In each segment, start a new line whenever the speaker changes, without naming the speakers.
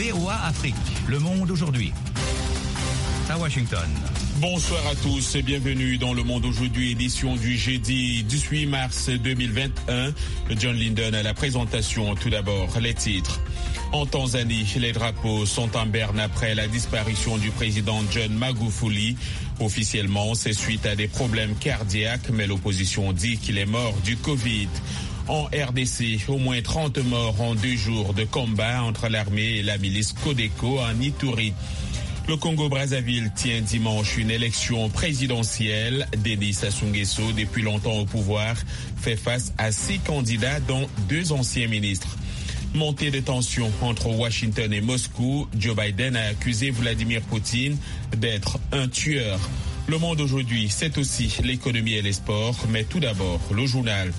VOA Afrique, le monde aujourd'hui. À Washington.
Bonsoir à tous et bienvenue dans Le Monde Aujourd'hui, édition du jeudi 18 mars 2021. John Linden à la présentation. Tout d'abord, les titres. En Tanzanie, les drapeaux sont en berne après la disparition du président John Magufuli. Officiellement, c'est suite à des problèmes cardiaques, mais l'opposition dit qu'il est mort du Covid. En RDC, au moins 30 morts en 2 jours de combat entre l'armée et la milice Codeco en Ituri. Le Congo-Brazzaville tient dimanche une élection présidentielle. Denis Sassou Nguesso, depuis longtemps au pouvoir, fait face à 6 candidats, dont 2 anciens ministres. Montée de tension entre Washington et Moscou, Joe Biden a accusé Vladimir Poutine d'être un tueur. Le Monde aujourd'hui, c'est aussi l'économie et les sports, mais tout d'abord, le journal.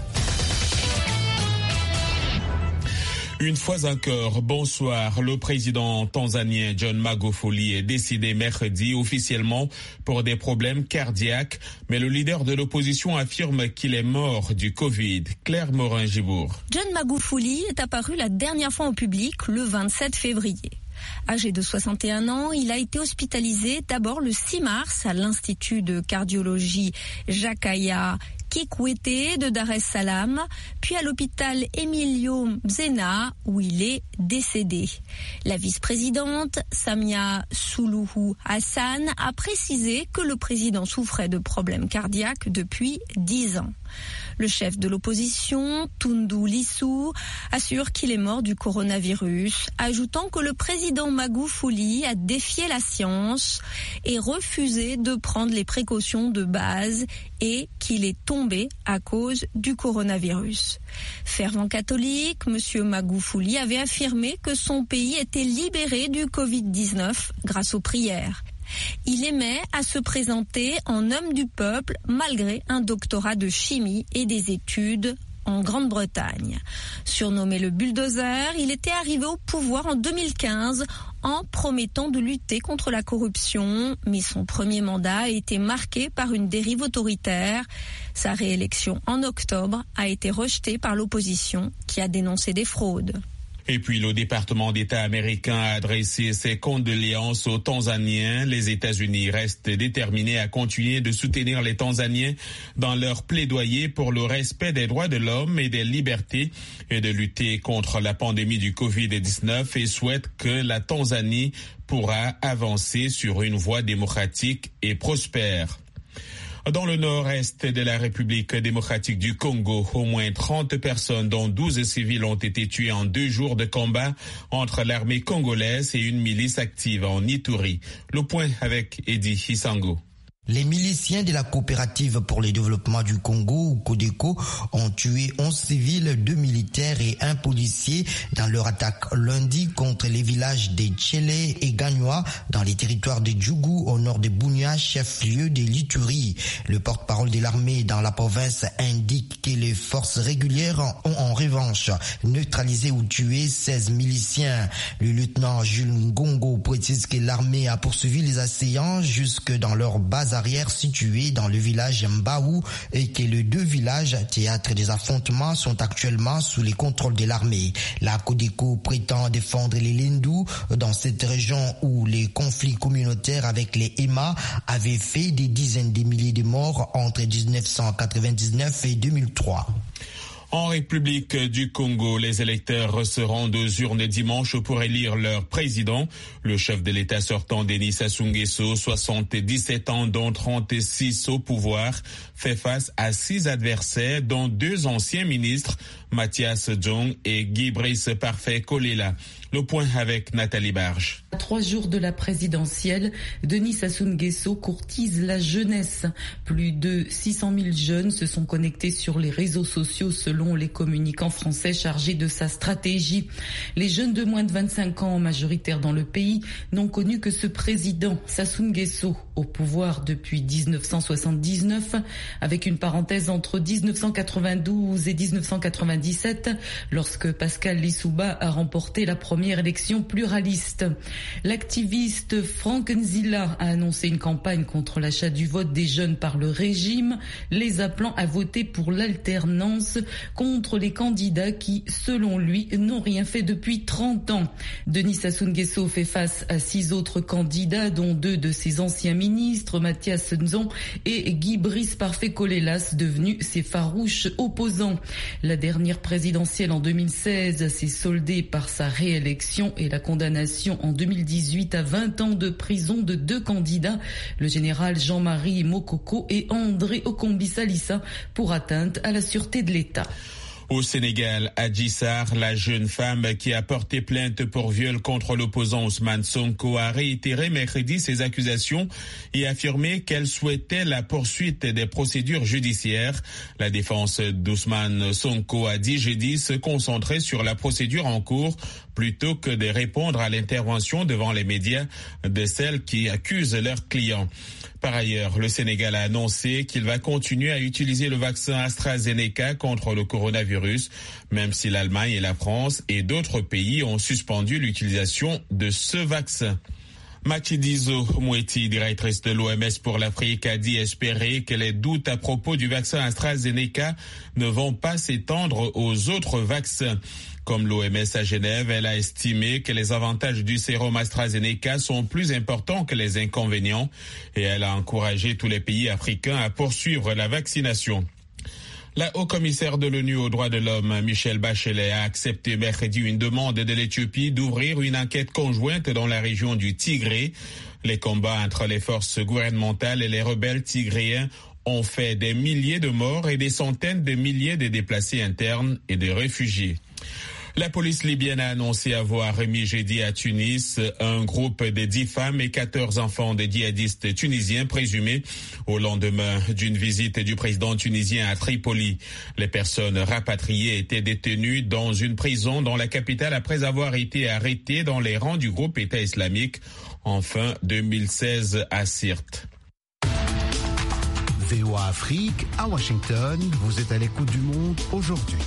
Une fois encore, bonsoir. Le président tanzanien John Magufuli est décédé mercredi officiellement pour des problèmes cardiaques, mais le leader de l'opposition affirme qu'il est mort du Covid. Claire Morin-Gibour.
John Magufuli est apparu la dernière fois au public le 27 février. Âgé de 61 ans, il a été hospitalisé d'abord le 6 mars à l'Institut de cardiologie Jakaya Kikwete de Dar es Salaam, puis à l'hôpital Emilio Mzena où il est décédé. La vice-présidente Samia Suluhu Hassan a précisé que le président souffrait de problèmes cardiaques depuis 10 ans. Le chef de l'opposition, Tundu Lissu, assure qu'il est mort du coronavirus, ajoutant que le président Magufuli a défié la science et refusé de prendre les précautions de base et qu'il est tombé à cause du coronavirus. Fervent catholique, M. Magufuli avait affirmé que son pays était libéré du Covid-19 grâce aux prières. Il aimait à se présenter en homme du peuple malgré un doctorat de chimie et des études en Grande-Bretagne. Surnommé le bulldozer, il était arrivé au pouvoir en 2015 en promettant de lutter contre la corruption, mais son premier mandat a été marqué par une dérive autoritaire. Sa réélection en octobre a été rejetée par l'opposition qui a dénoncé des fraudes.
Et puis le département d'État américain a adressé ses condoléances aux Tanzaniens. Les États-Unis restent déterminés à continuer de soutenir les Tanzaniens dans leur plaidoyer pour le respect des droits de l'homme et des libertés et de lutter contre la pandémie du Covid-19 et souhaitent que la Tanzanie pourra avancer sur une voie démocratique et prospère. Dans le nord-est de la République démocratique du Congo, au moins 30 personnes, dont 12 civils, ont été tuées en 2 jours de combat entre l'armée congolaise et une milice active en Ituri. Le point avec Eddie Isango.
Les miliciens de la coopérative pour le développement du Congo, ou Codeco, ont tué 11 civils, 2 militaires et 1 policier dans leur attaque lundi contre les villages de Tchele et Gagnoa dans les territoires de Djougou au nord de Bunia, chef-lieu de l'Ituri. Le porte-parole de l'armée dans la province indique que les forces régulières ont en revanche neutralisé ou tué 16 miliciens. Le lieutenant Jules Ngongo précise que l'armée a poursuivi les assaillants jusque dans leur base arrière située dans le village Mbaou et que les 2 villages théâtres des affrontements sont actuellement sous les contrôles de l'armée. La Codeco prétend défendre les Lendou dans cette région où les conflits communautaires avec les Ema avaient fait des dizaines de milliers de morts entre 1999 et 2003.
En République du Congo, les électeurs se rendent aux urnes dimanche pour élire leur président. Le chef de l'État sortant, Denis Sassou Nguesso, 77 ans, dont 36 au pouvoir, fait face à 6 adversaires, dont 2 anciens ministres, Mathias Djong et Guy Brice Parfait Kolela. Le point avec Nathalie Barge.
À 3 jours de la présidentielle, Denis Sassou Nguesso courtise la jeunesse. Plus de 600 000 jeunes se sont connectés sur les réseaux sociaux selon les communicants français chargés de sa stratégie. Les jeunes de moins de 25 ans, majoritaires dans le pays, n'ont connu que ce président, Sassou Nguesso, au pouvoir depuis 1979, avec une parenthèse entre 1992 et 1997, lorsque Pascal Lissouba a remporté la première élection pluraliste. L'activiste Frank Nzila a annoncé une campagne contre l'achat du vote des jeunes par le régime, les appelant à voter pour l'alternance contre les candidats qui, selon lui, n'ont rien fait depuis 30 ans. Denis Sassou Nguesso fait face à 6 autres candidats, dont 2 de ses anciens ministres, Mathias Nzon et Guy Brice Parfait-Colélas, devenus ses farouches opposants. La dernière présidentielle en 2016 s'est soldée par sa réélection et la condamnation en 2018 à 20 ans de prison de 2 candidats, le général Jean-Marie Mokoko et André Okombi-Salissa, pour atteinte à la sûreté de l'État.
Au Sénégal, Adji Sarr, la jeune femme qui a porté plainte pour viol contre l'opposant Ousmane Sonko, a réitéré mercredi ses accusations et affirmé qu'elle souhaitait la poursuite des procédures judiciaires. La défense d'Ousmane Sonko a dit jeudi se concentrer sur la procédure en cours plutôt que de répondre à l'intervention devant les médias de celles qui accusent leurs clients. Par ailleurs, le Sénégal a annoncé qu'il va continuer à utiliser le vaccin AstraZeneca contre le coronavirus, même si l'Allemagne et la France et d'autres pays ont suspendu l'utilisation de ce vaccin. Matshidiso Moeti, directrice de l'OMS pour l'Afrique, a dit espérer que les doutes à propos du vaccin AstraZeneca ne vont pas s'étendre aux autres vaccins. Comme l'OMS à Genève, elle a estimé que les avantages du sérum AstraZeneca sont plus importants que les inconvénients et elle a encouragé tous les pays africains à poursuivre la vaccination. La haut-commissaire de l'ONU aux droits de l'homme, Michelle Bachelet, a accepté mercredi une demande de l'Éthiopie d'ouvrir une enquête conjointe dans la région du Tigré. Les combats entre les forces gouvernementales et les rebelles tigréens ont fait des milliers de morts et des centaines de milliers de déplacés internes et de réfugiés. La police libyenne a annoncé avoir remis jeudi à Tunis un groupe de 10 femmes et 14 enfants de djihadistes tunisiens présumés au lendemain d'une visite du président tunisien à Tripoli. Les personnes rapatriées étaient détenues dans une prison dans la capitale après avoir été arrêtées dans les rangs du groupe État islamique en fin 2016 à Sirte.
VOA Afrique à Washington, vous êtes à l'écoute du monde aujourd'hui.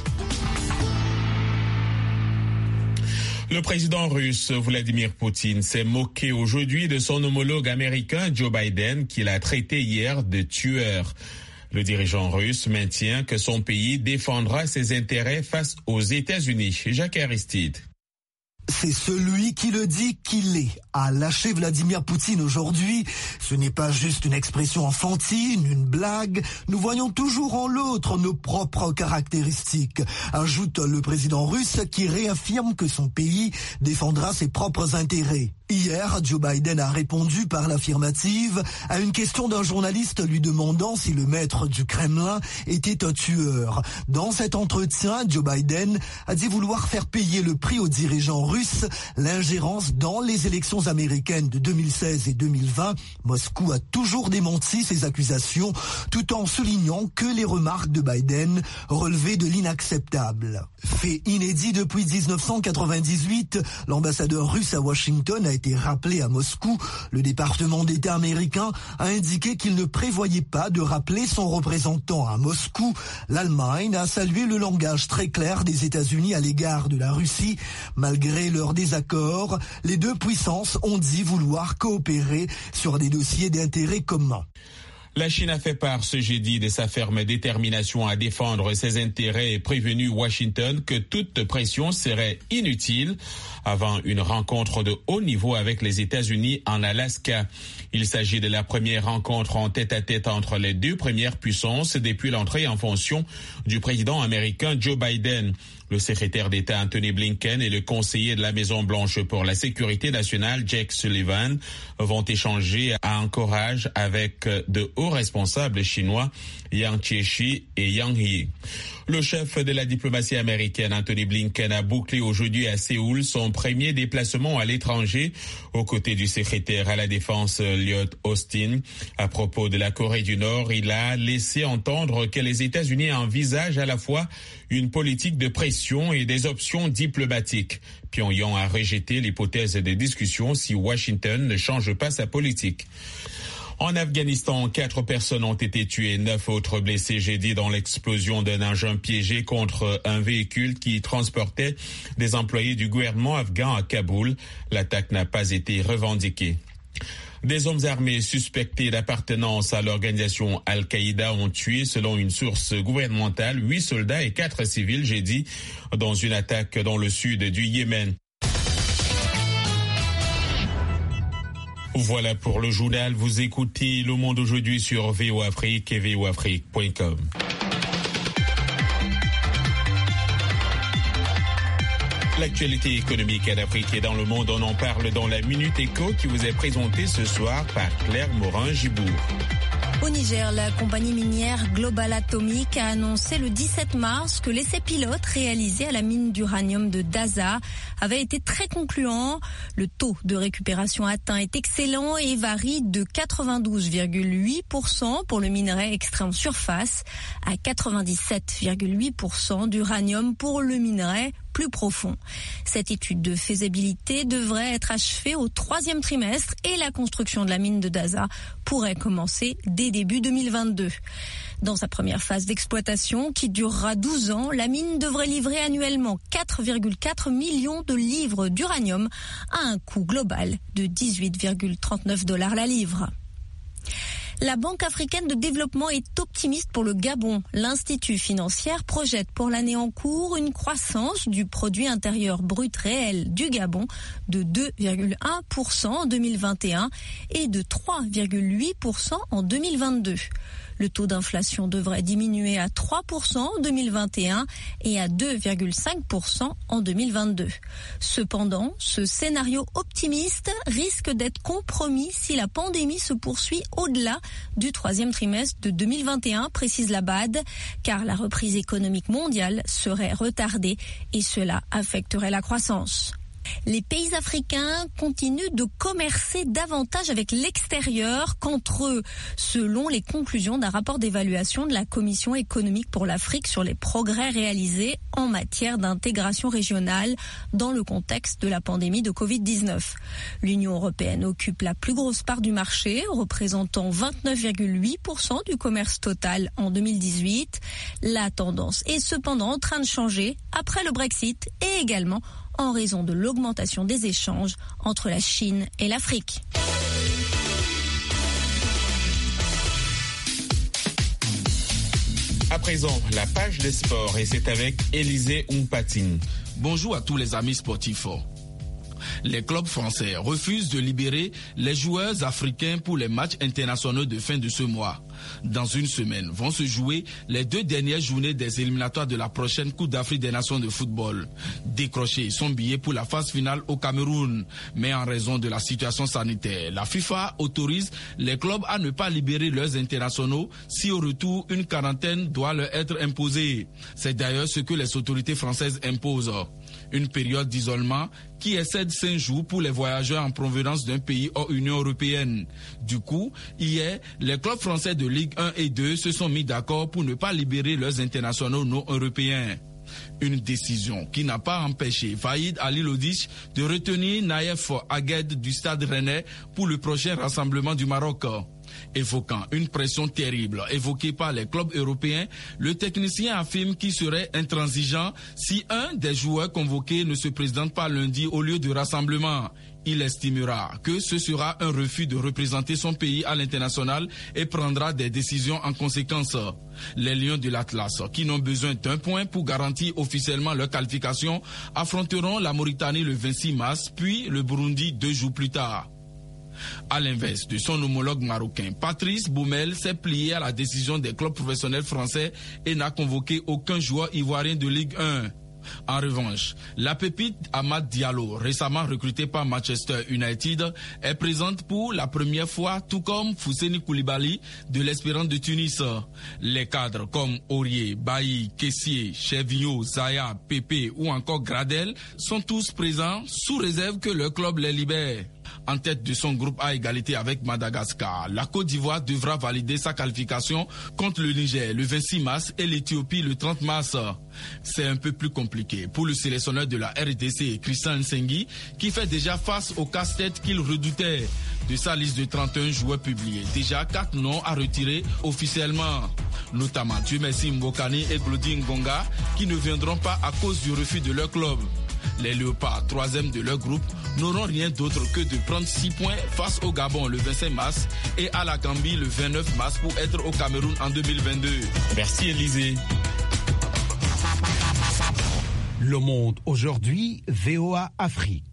Le président russe Vladimir Poutine s'est moqué aujourd'hui de son homologue américain Joe Biden qu'il a traité hier de tueur. Le dirigeant russe maintient que son pays défendra ses intérêts face aux États-Unis. Jacques Aristide.
C'est celui qui le dit qu'il est, a lâché Vladimir Poutine aujourd'hui. Ce n'est pas juste une expression enfantine, une blague. Nous voyons toujours en l'autre nos propres caractéristiques, ajoute le président russe qui réaffirme que son pays défendra ses propres intérêts. Hier, Joe Biden a répondu par l'affirmative à une question d'un journaliste lui demandant si le maître du Kremlin était un tueur. Dans cet entretien, Joe Biden a dit vouloir faire payer le prix aux dirigeants russes l'ingérence dans les élections américaines de 2016 et 2020. Moscou a toujours démenti ces accusations tout en soulignant que les remarques de Biden relevaient de l'inacceptable. Fait inédit depuis 1998, l'ambassadeur russe à Washington a été rappelé à Moscou. Le département d'État américain a indiqué qu'il ne prévoyait pas de rappeler son représentant à Moscou. L'Allemagne a salué le langage très clair des États-Unis à l'égard de la Russie. Malgré leurs désaccords, les deux puissances ont dit vouloir coopérer sur des dossiers d'intérêt commun.
La Chine a fait part ce jeudi de sa ferme détermination à défendre ses intérêts et prévenu Washington que toute pression serait inutile avant une rencontre de haut niveau avec les États-Unis en Alaska. Il s'agit de la première rencontre en tête-à-tête entre les deux premières puissances depuis l'entrée en fonction du président américain Joe Biden. Le secrétaire d'État Anthony Blinken et le conseiller de la Maison-Blanche pour la sécurité nationale Jake Sullivan vont échanger à Anchorage avec de hauts responsables chinois Yang Jiechi et Yang He. Le chef de la diplomatie américaine Anthony Blinken a bouclé aujourd'hui à Séoul son premier déplacement à l'étranger aux côtés du secrétaire à la défense Lloyd Austin. À propos de la Corée du Nord, il a laissé entendre que les États-Unis envisagent à la fois une politique de pression et des options diplomatiques. Pyongyang a rejeté l'hypothèse des discussions si Washington ne change pas sa politique. En Afghanistan, 4 personnes ont été tuées, 9 autres blessées jeudi dans l'explosion d'un engin piégé contre un véhicule qui transportait des employés du gouvernement afghan à Kaboul. L'attaque n'a pas été revendiquée. Des hommes armés suspectés d'appartenance à l'organisation Al-Qaïda ont tué, selon une source gouvernementale, 8 soldats et 4 civils jeudi dans une attaque dans le sud du Yémen. Voilà pour le journal. Vous écoutez Le Monde aujourd'hui sur VOA Afrique et voafrique.com. L'actualité économique en Afrique et dans le monde, on en parle dans la Minute Éco qui vous est présentée ce soir par Claire Morin-Gibourg.
Au Niger, la compagnie minière Global Atomic a annoncé le 17 mars que l'essai pilote réalisé à la mine d'uranium de Daza avait été très concluant. Le taux de récupération atteint est excellent et varie de 92,8% pour le minerai extrait en surface à 97,8% d'uranium pour le minerai plus profond. Cette étude de faisabilité devrait être achevée au 3e trimestre et la construction de la mine de Daza pourrait commencer dès début 2022. Dans sa première phase d'exploitation, qui durera 12 ans, la mine devrait livrer annuellement 4,4 millions de livres d'uranium à un coût global de 18,39 $ la livre. La Banque africaine de développement est optimiste pour le Gabon. L'Institut financier projette pour l'année en cours une croissance du produit intérieur brut réel du Gabon de 2,1% en 2021 et de 3,8% en 2022. Le taux d'inflation devrait diminuer à 3% en 2021 et à 2,5% en 2022. Cependant, ce scénario optimiste risque d'être compromis si la pandémie se poursuit au-delà du 3e trimestre de 2021, précise la BAD, car la reprise économique mondiale serait retardée et cela affecterait la croissance. Les pays africains continuent de commercer davantage avec l'extérieur qu'entre eux, selon les conclusions d'un rapport d'évaluation de la Commission économique pour l'Afrique sur les progrès réalisés en matière d'intégration régionale dans le contexte de la pandémie de Covid-19. L'Union européenne occupe la plus grosse part du marché, représentant 29,8% du commerce total en 2018. La tendance est cependant en train de changer après le Brexit et également en raison de l'augmentation des échanges entre la Chine et l'Afrique.
À présent, la page des sports et c'est avec Élisée Oumpatine.
Bonjour à tous les amis sportifs. Les clubs français refusent de libérer les joueurs africains pour les matchs internationaux de fin de ce mois. Dans une semaine vont se jouer les 2 dernières journées des éliminatoires de la prochaine Coupe d'Afrique des Nations de football. Décrocher son billet pour la phase finale au Cameroun. Mais en raison de la situation sanitaire, la FIFA autorise les clubs à ne pas libérer leurs internationaux si au retour une quarantaine doit leur être imposée. C'est d'ailleurs ce que les autorités françaises imposent. Une période d'isolement qui excède 5 jours pour les voyageurs en provenance d'un pays hors Union européenne. Du coup, hier, les clubs français de Ligue 1 et 2 se sont mis d'accord pour ne pas libérer leurs internationaux non européens. Une décision qui n'a pas empêché Faïd Ali Lodich de retenir Naïef Agued du Stade Rennais pour le prochain rassemblement du Maroc. Évoquant une pression terrible évoquée par les clubs européens, le technicien affirme qu'il serait intransigeant si un des joueurs convoqués ne se présente pas lundi au lieu de rassemblement. Il estimera que ce sera un refus de représenter son pays à l'international et prendra des décisions en conséquence. Les Lions de l'Atlas, qui n'ont besoin d'1 point pour garantir officiellement leur qualification, affronteront la Mauritanie le 26 mars, puis le Burundi 2 jours plus tard. À l'inverse de son homologue marocain, Patrice Boumel s'est plié à la décision des clubs professionnels français et n'a convoqué aucun joueur ivoirien de Ligue 1. En revanche, la pépite Amad Diallo, récemment recruté par Manchester United, est présente pour la première fois, tout comme Fousseni Koulibaly de l'Espérance de Tunis. Les cadres comme Aurier, Bailly, Kessié, Chevigno, Zaya, Pépé ou encore Gradel sont tous présents sous réserve que leur club les libère. en tête de son groupe à égalité avec Madagascar. La Côte d'Ivoire devra valider sa qualification contre le Niger le 26 mars et l'Éthiopie le 30 mars. C'est un peu plus compliqué pour le sélectionneur de la RDC, Christian Nsengui, qui fait déjà face au casse-tête qu'il redoutait. De sa liste de 31 joueurs publiés, déjà 4 noms à retirer officiellement, notamment Dieu merci Mbokani et Glody Ngonga, qui ne viendront pas à cause du refus de leur club. Les Léopards, 3e de leur groupe, n'auront rien d'autre que de prendre 6 points face au Gabon le 25 mars et à la Gambie le 29 mars pour être au Cameroun en 2022.
Merci Élisée.
Le Monde aujourd'hui, VOA Afrique.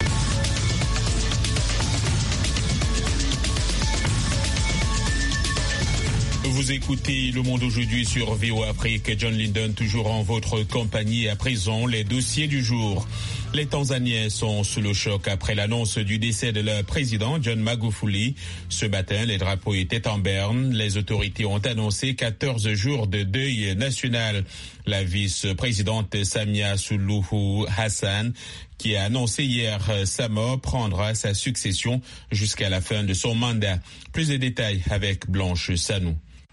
Vous écoutez Le Monde aujourd'hui sur VOA Afrique. John Linden toujours en votre compagnie. À présent, les dossiers du jour. Les Tanzaniens sont sous le choc après l'annonce du décès de leur président, John Magufuli. Ce matin, les drapeaux étaient en berne. Les autorités ont annoncé 14 jours de deuil national. La vice-présidente Samia Suluhu Hassan, qui a annoncé hier sa mort, prendra sa succession jusqu'à la fin de son mandat. Plus de détails avec Blanche Sanou.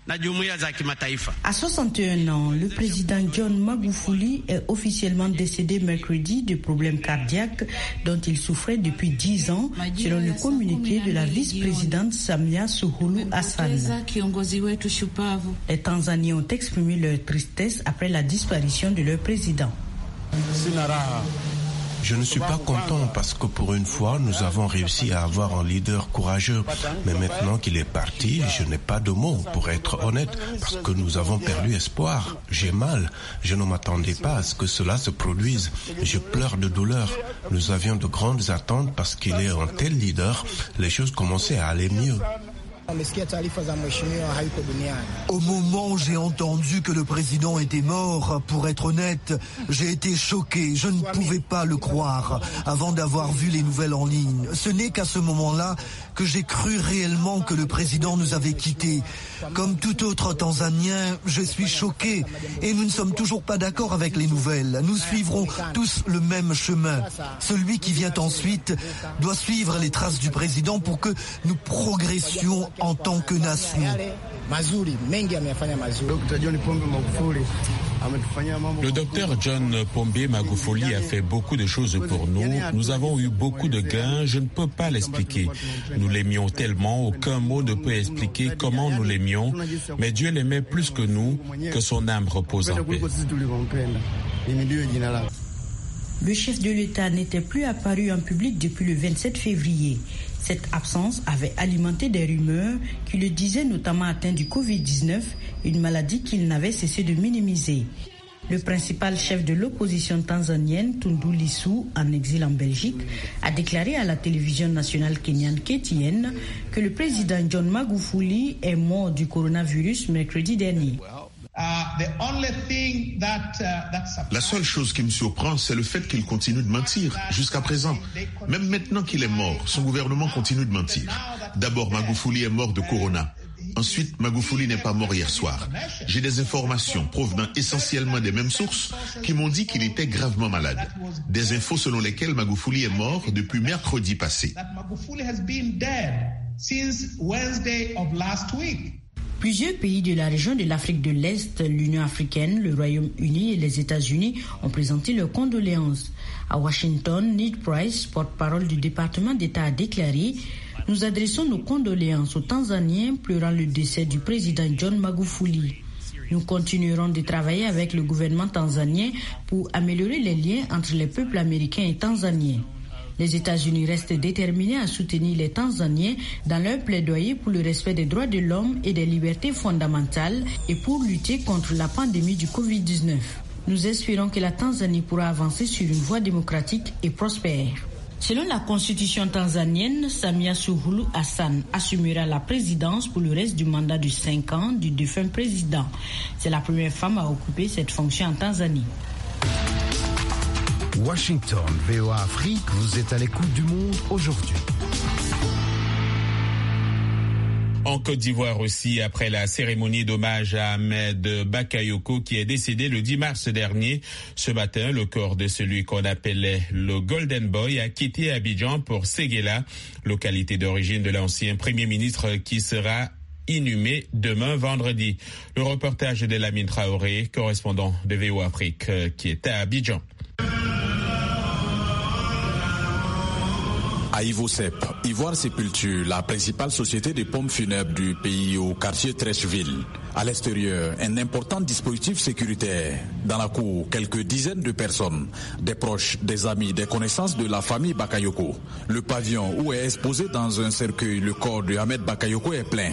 À 61 ans, le président John Magufuli est officiellement décédé mercredi de problèmes cardiaques dont il souffrait depuis 10 ans, selon le communiqué de la vice-présidente Samia Suluhu Hassan. Les Tanzaniens ont exprimé leur tristesse après la disparition de leur président.
Je ne suis pas content parce que pour une fois, nous avons réussi à avoir un leader courageux. Mais maintenant qu'il est parti, je n'ai pas de mots pour être honnête parce que nous avons perdu espoir. J'ai mal. Je ne m'attendais pas à ce que cela se produise. Je pleure de douleur. Nous avions de grandes attentes parce qu'il est un tel leader. Les choses commençaient à aller mieux.
Au moment où j'ai entendu que le président était mort, pour être honnête, j'ai été choqué. Je ne pouvais pas le croire avant d'avoir vu les nouvelles en ligne. Ce n'est qu'à ce moment-là que j'ai cru réellement que le président nous avait quittés. Comme tout autre Tanzanien, je suis choqué et nous ne sommes toujours pas d'accord avec les nouvelles. Nous suivrons tous le même chemin. Celui qui vient ensuite doit suivre les traces du président pour que nous progressions en tant que nation.
Le docteur John Pombe Magufuli a fait beaucoup de choses pour nous. Nous avons eu beaucoup de gains. Je ne peux pas l'expliquer. Nous l'aimions tellement. Aucun mot ne peut expliquer comment nous l'aimions. Mais Dieu l'aimait plus que nous. Que son âme repose en paix.
Le chef de l'État n'était plus apparu en public depuis le 27 février. Cette absence avait alimenté des rumeurs qui le disaient notamment atteint du Covid-19, une maladie qu'il n'avait cessé de minimiser. Le principal chef de l'opposition tanzanienne, Tundu Lissu, en exil en Belgique, a déclaré à la télévision nationale kenyane KTN que le président John Magufuli est mort du coronavirus mercredi dernier.
La seule chose qui me surprend, c'est le fait qu'il continue de mentir jusqu'à présent. Même maintenant qu'il est mort, son gouvernement continue de mentir. D'abord, Magufuli est mort de corona. Ensuite, Magufuli n'est pas mort hier soir. J'ai des informations provenant essentiellement des mêmes sources qui m'ont dit qu'il était gravement malade. Des infos selon lesquelles Magufuli est mort depuis mercredi passé.
Plusieurs pays de la région de l'Afrique de l'Est, l'Union africaine, le Royaume-Uni et les États-Unis ont présenté leurs condoléances. À Washington, Ned Price, porte-parole du département d'État, a déclaré « Nous adressons nos condoléances aux Tanzaniens pleurant le décès du président John Magufuli. Nous continuerons de travailler avec le gouvernement tanzanien pour améliorer les liens entre les peuples américains et tanzaniens. » Les États-Unis restent déterminés à soutenir les Tanzaniens dans leur plaidoyer pour le respect des droits de l'homme et des libertés fondamentales et pour lutter contre la pandémie du Covid-19. Nous espérons que la Tanzanie pourra avancer sur une voie démocratique et prospère. Selon la constitution tanzanienne, Samia Suluhu Hassan assumera la présidence pour le reste du mandat de 5 ans du défunt président. C'est la première femme à occuper cette fonction en Tanzanie.
Washington, VOA Afrique, vous êtes à l'écoute du monde aujourd'hui.
En Côte d'Ivoire aussi, après la cérémonie d'hommage à Ahmed Bakayoko qui est décédé le 10 mars dernier. Ce matin, le corps de celui qu'on appelait le Golden Boy a quitté Abidjan pour Séguéla, localité d'origine de l'ancien Premier ministre qui sera inhumé demain vendredi. Le reportage de Lamine Traoré, correspondant de VOA Afrique, qui est à Abidjan.
À Ivosep, Ivoire Sépulture, la principale société de pompes funèbres du pays au quartier Trècheville. À l'extérieur, un important dispositif sécuritaire. Dans la cour, quelques dizaines de personnes, des proches, des amis, des connaissances de la famille Bakayoko. Le pavillon où est exposé dans un cercueil le corps de Ahmed Bakayoko est plein.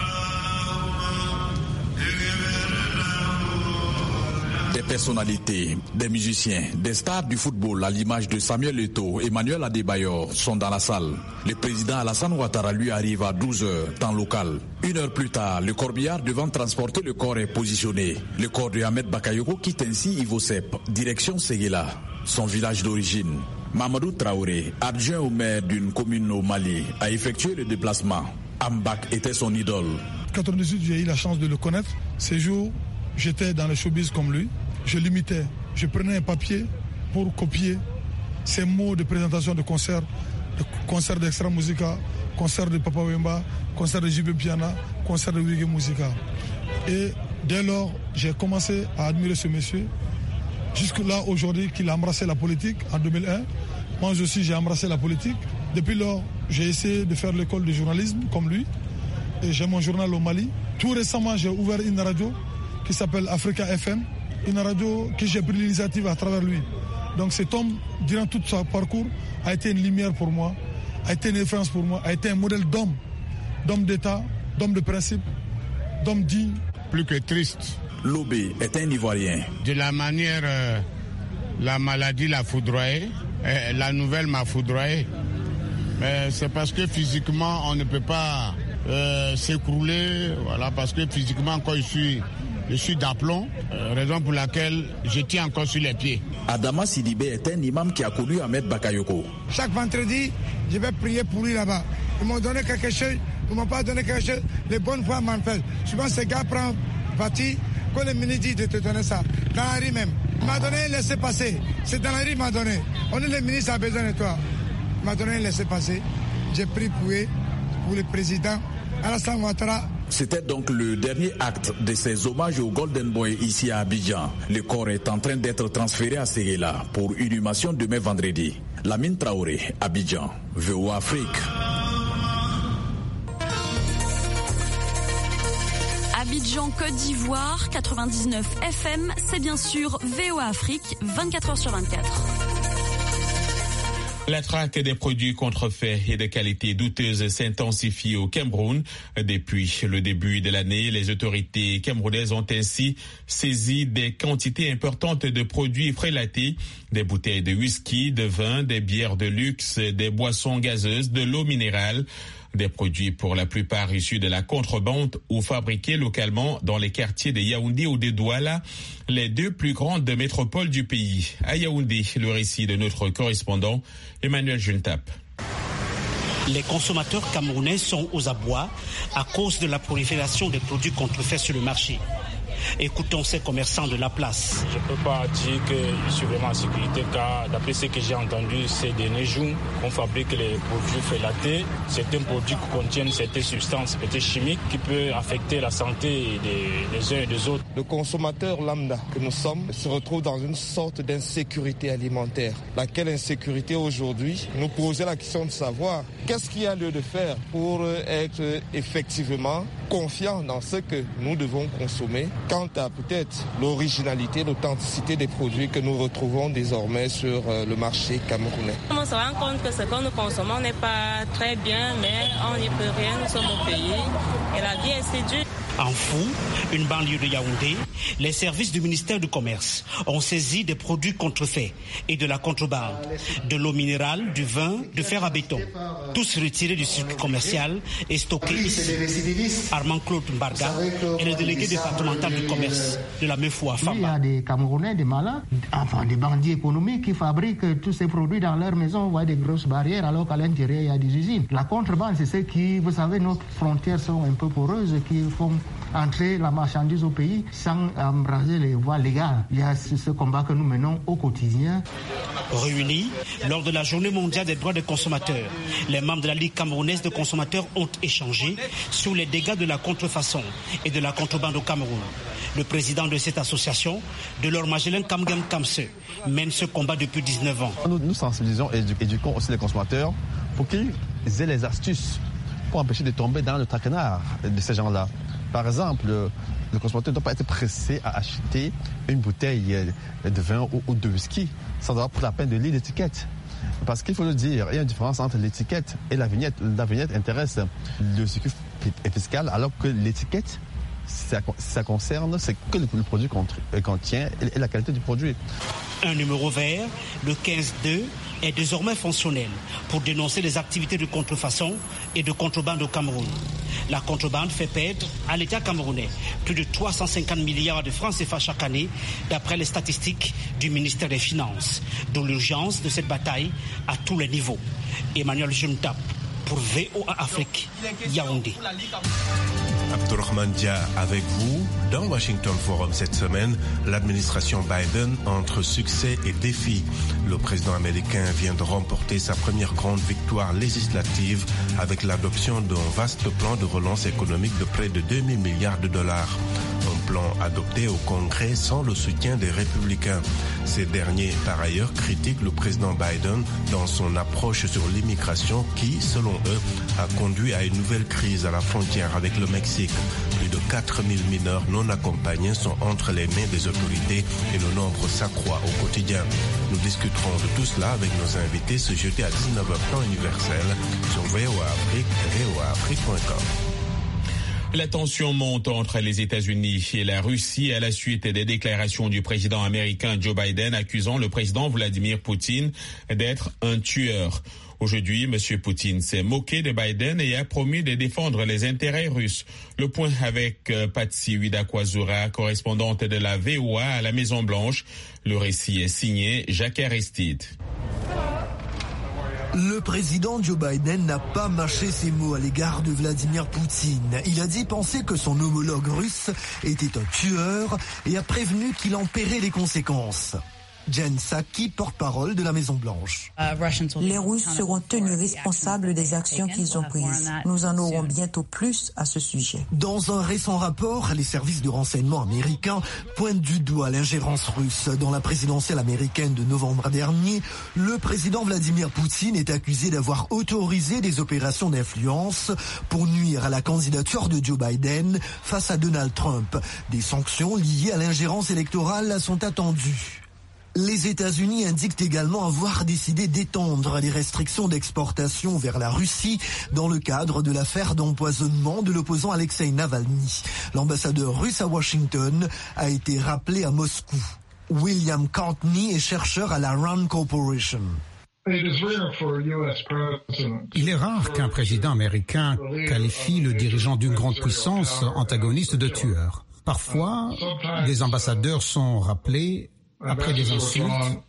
Des personnalités, des musiciens, des stars du football à l'image de Samuel Eto'o, Emmanuel Adebayor sont dans la salle. Le président Alassane Ouattara lui arrive à 12h, temps local. 1 heure plus tard, le corbillard devant transporter le corps est positionné. Le corps de Ahmed Bakayoko quitte ainsi Ivosep, direction Séguéla, son village d'origine. Mamadou Traoré, adjoint au maire d'une commune au Mali, a effectué le déplacement. Ambak était son idole.
En 1998, j'ai eu la chance de le connaître. Ces jours, j'étais dans le showbiz comme lui. Je l'imitais. Je prenais un papier pour copier ses mots de présentation de concert d'Extra Musica, concert de Papa Wemba, concert de JB Piana, concert de Wiggy Musica. Et dès lors, j'ai commencé à admirer ce monsieur. Jusque-là, aujourd'hui, qu'il a embrassé la politique en 2001. Moi aussi, j'ai embrassé la politique. Depuis lors, j'ai essayé de faire l'école de journalisme comme lui. Et j'ai mon journal au Mali. Tout récemment, j'ai ouvert une radio qui s'appelle Africa FM. Une radio que j'ai pris l'initiative à travers lui. Donc cet homme, durant tout son parcours, a été une lumière pour moi, a été une référence pour moi, a été un modèle d'homme d'État, d'homme de principe, d'homme digne.
Plus que triste.
Lobé est un Ivoirien.
De la manière, la maladie l'a foudroyé, la nouvelle m'a foudroyé. Mais c'est parce que physiquement, on ne peut pas s'écrouler, voilà, parce que physiquement, quand je suis d'aplomb, raison pour laquelle je tiens encore sur les pieds.
Adama Sidibé est un imam qui a connu Ahmed Bakayoko.
Chaque vendredi, je vais prier pour lui là-bas. Ils m'ont donné quelque chose, ils ne m'ont pas donné quelque chose. Les bonnes voies m'en fait. Souvent, ces gars prennent parti. Quand le ministre dit de te donner ça, dans la rue même. Il m'a donné un laissez-passer. C'est dans la rue qu'il m'a donné. On est le ministre, a besoin de toi. Il m'a donné un laissez-passer. J'ai pris pour le président Alassane Ouattara.
C'était donc le dernier acte de ces hommages au Golden Boy ici à Abidjan. Le corps est en train d'être transféré à Séguéla pour inhumation demain vendredi. Lamine Traoré, Abidjan, VOA Afrique.
Abidjan, Côte d'Ivoire, 99 FM, c'est bien sûr VOA Afrique, 24h/24.
La traque des produits contrefaits et de qualité douteuse s'intensifie au Cameroun. Depuis le début de l'année, les autorités camerounaises ont ainsi saisi des quantités importantes de produits prélatés, des bouteilles de whisky, de vin, des bières de luxe, des boissons gazeuses, de l'eau minérale. Des produits pour la plupart issus de la contrebande ou fabriqués localement dans les quartiers de Yaoundé ou de Douala, les deux plus grandes métropoles du pays. À Yaoundé, le récit de notre correspondant Emmanuel Juntap.
Les consommateurs camerounais sont aux abois à cause de la prolifération des produits contrefaits sur le marché. Écoutons ces commerçants de la place.
Je ne peux pas dire que je suis vraiment en sécurité car d'après ce que j'ai entendu ces derniers jours, on fabrique les produits prélatés. Certains produits contiennent certaines substances peut-être chimiques qui peuvent affecter la santé des uns et des autres.
Le consommateur lambda que nous sommes se retrouve dans une sorte d'insécurité alimentaire. Laquelle insécurité aujourd'hui nous posait la question de savoir qu'est-ce qu'il y a lieu de faire pour être effectivement confiant dans ce que nous devons consommer. Quant à peut-être l'originalité, l'authenticité des produits que nous retrouvons désormais sur le marché camerounais.
On se rend compte que ce que nous consommons n'est pas très bien, mais on n'y peut rien, nous sommes au pays et la vie est si dure.
En Fou, une banlieue de Yaoundé, les services du ministère du Commerce ont saisi des produits contrefaits et de la contrebande, de l'eau minérale, du vin, du fer à béton, tous retirés du circuit commercial et stockés ici. Armand Claude Mbarga est le délégué départemental du commerce de la Mefoua Famba.
Il y a des Camerounais, des malades, enfin des bandits économiques qui fabriquent tous ces produits dans leur maison, on voit des grosses barrières alors qu'à l'intérieur il y a des usines. La contrebande, c'est ce qui, vous savez, nos frontières sont un peu poreuses, qui font entrer la marchandise au pays sans embraser les voies légales. Il y a ce combat que nous menons au quotidien.
Réunis lors de la Journée mondiale des droits des consommateurs, les membres de la Ligue camerounaise de consommateurs ont échangé sur les dégâts de la contrefaçon et de la contrebande au Cameroun. Le président de cette association, Delors Magellan Kamgam Kamse, mène ce combat depuis 19 ans.
Nous sensibilisons et éduquons aussi les consommateurs pour qu'ils aient les astuces pour empêcher de tomber dans le traquenard de ces gens-là. Par exemple, le consommateur ne doit pas être pressé à acheter une bouteille de vin ou de whisky sans avoir pris la peine de lire l'étiquette. Parce qu'il faut le dire, il y a une différence entre l'étiquette et la vignette. La vignette intéresse le circuit fiscal, alors que l'étiquette, ça concerne ce que le produit contient et la qualité du produit.
Un numéro vert, le 15-2, est désormais fonctionnel pour dénoncer les activités de contrefaçon et de contrebande au Cameroun. La contrebande fait perdre à l'État camerounais plus de 350 milliards de francs CFA chaque année, d'après les statistiques du ministère des Finances. D'où l'urgence de cette bataille à tous les niveaux. Emmanuel Juntap pour VOA Afrique, Yaoundé.
Abdourahmane Dia avec vous. Dans Washington Forum cette semaine, l'administration Biden entre succès et défis. Le président américain vient de remporter sa première grande victoire législative avec l'adoption d'un vaste plan de relance économique de près de 2000 milliards de dollars. Un plan adopté au Congrès sans le soutien des républicains. Ces derniers, par ailleurs, critiquent le président Biden dans son approche sur l'immigration qui, selon eux, a conduit à une nouvelle crise à la frontière avec le Mexique. Plus de 4000 mineurs non accompagnés sont entre les mains des autorités et le nombre s'accroît au quotidien. Nous discuterons de tout cela avec nos invités ce jeudi à 19h temps universel sur VOA Afrique et voaafrique.com.
La tension monte entre les États-Unis et la Russie à la suite des déclarations du président américain Joe Biden accusant le président Vladimir Poutine d'être un tueur. Aujourd'hui, M. Poutine s'est moqué de Biden et a promis de défendre les intérêts russes. Le point avec Patsy Widakwazura, correspondante de la VOA à la Maison-Blanche. Le récit est signé Jacques Aristide.
Le président Joe Biden n'a pas mâché ses mots à l'égard de Vladimir Poutine. Il a dit penser que son homologue russe était un tueur et a prévenu qu'il en paierait les conséquences. Jen Psaki, porte-parole de la Maison-Blanche.
Les Russes seront tenus responsables des actions qu'ils ont prises. Nous en aurons bientôt plus à ce sujet.
Dans un récent rapport, les services de renseignement américains pointent du doigt l'ingérence russe. Dans la présidentielle américaine de novembre dernier, le président Vladimir Poutine est accusé d'avoir autorisé des opérations d'influence pour nuire à la candidature de Joe Biden face à Donald Trump. Des sanctions liées à l'ingérence électorale sont attendues. Les États-Unis indiquent également avoir décidé d'étendre les restrictions d'exportation vers la Russie dans le cadre de l'affaire d'empoisonnement de l'opposant Alexei Navalny. L'ambassadeur russe à Washington a été rappelé à Moscou. William Courtney est chercheur à la Rand Corporation.
Il est rare qu'un président américain qualifie le dirigeant d'une grande puissance antagoniste de tueur. Parfois, des ambassadeurs sont rappelés après des insultes.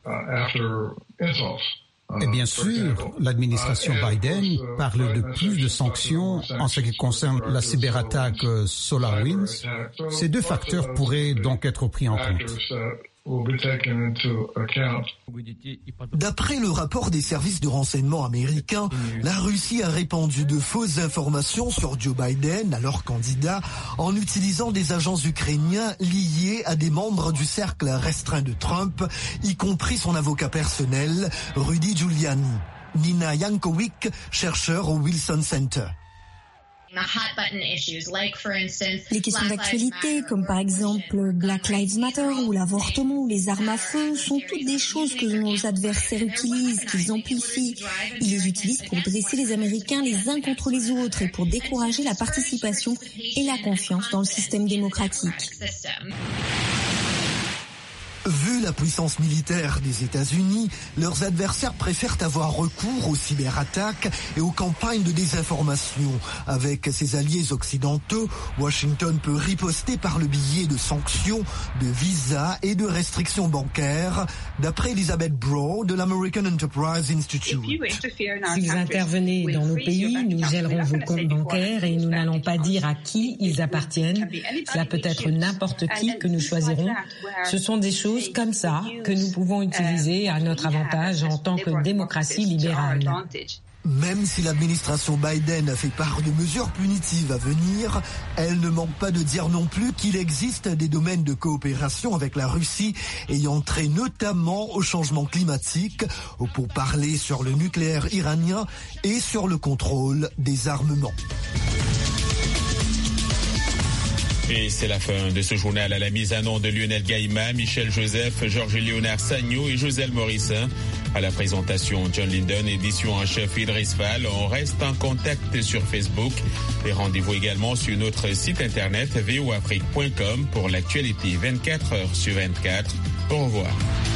Et bien sûr, l'administration Biden parle de plus de sanctions en ce qui concerne la cyberattaque SolarWinds. Ces deux facteurs pourraient donc être pris en compte.
D'après le rapport des services de renseignement américains, la Russie a répandu de fausses informations sur Joe Biden, alors candidat, en utilisant des agents ukrainiens liés à des membres du cercle restreint de Trump, y compris son avocat personnel, Rudy Giuliani. Nina Yankovic, chercheur au Wilson Center.
Les questions d'actualité, comme par exemple Black Lives Matter ou l'avortement ou les armes à feu, sont toutes des choses que nos adversaires utilisent, qu'ils amplifient. Ils les utilisent pour dresser les Américains les uns contre les autres et pour décourager la participation et la confiance dans le système démocratique.
Vu la puissance militaire des États-Unis, leurs adversaires préfèrent avoir recours aux cyberattaques et aux campagnes de désinformation. Avec ses alliés occidentaux, Washington peut riposter par le biais de sanctions, de visas et de restrictions bancaires, d'après Elizabeth Brough de l'American Enterprise Institute.
Si vous intervenez dans nos pays, nous gèlerons vos comptes bancaires et nous n'allons pas dire à qui ils appartiennent. Cela peut être n'importe qui que nous choisirons. Ce sont des choses comme ça que nous pouvons utiliser à notre avantage en tant que démocratie libérale.
Même si l'administration Biden a fait part de mesures punitives à venir, elle ne manque pas de dire non plus qu'il existe des domaines de coopération avec la Russie ayant trait notamment au changement climatique, aux pourparlers sur le nucléaire iranien et sur le contrôle des armements.
Et c'est la fin de ce journal à la mise en onde de Lionel Gaïma, Michel Joseph, Georges-Léonard Sagno et Joselle Morissin. À la présentation, John Linden, édition en chef Idriss Fall. On reste en contact sur Facebook et rendez-vous également sur notre site internet voafrique.com pour l'actualité 24 heures sur 24. Au revoir.